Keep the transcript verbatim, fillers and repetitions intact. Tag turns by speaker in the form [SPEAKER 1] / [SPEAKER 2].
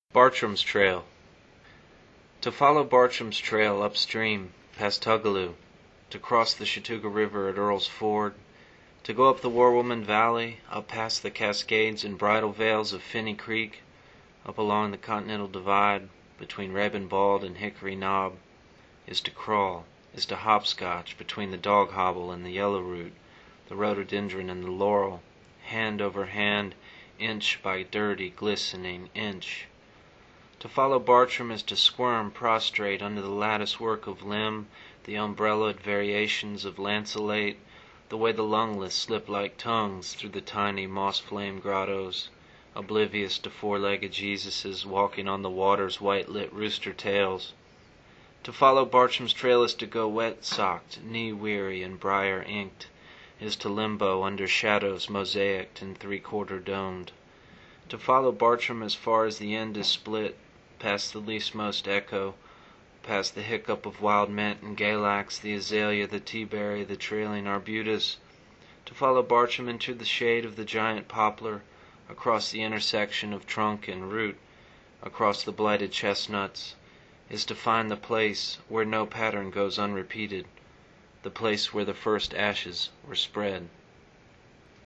[SPEAKER 1] Bartram's Trail. To follow Bartram's Trail upstream, past Tugaloo, to cross the Chattooga River at Earl's Ford, to go up the Warwoman Valley, up past the Cascades and bridle veils of Finney Creek, up along the Continental Divide, between Rebin Bald and Hickory Knob, is to crawl, is to hopscotch between the Dog Hobble and the Yellow Root, the Rhododendron and the Laurel, hand over hand, inch by dirty, glistening inch. To follow Bartram is to squirm prostrate under the lattice work of limb, the umbrellaed variations of lanceolate, the way the lungless slip like tongues through the tiny moss-flame grottos, oblivious to four-legged Jesuses walking on the water's white-lit rooster tails. To follow Bartram's Trail is to go wet-socked, knee-weary and briar-inked, is to limbo under shadows mosaicked and three-quarter domed. To follow Bartram as far as the end is split, past the leastmost echo, past the hiccup of wild mint and galax, the azalea, the teaberry, the trailing arbutus, to follow Bartram into the shade of the giant poplar, across the intersection of trunk and root, across the blighted chestnuts, is to find the place where no pattern goes unrepeated, the place where the first ashes were spread.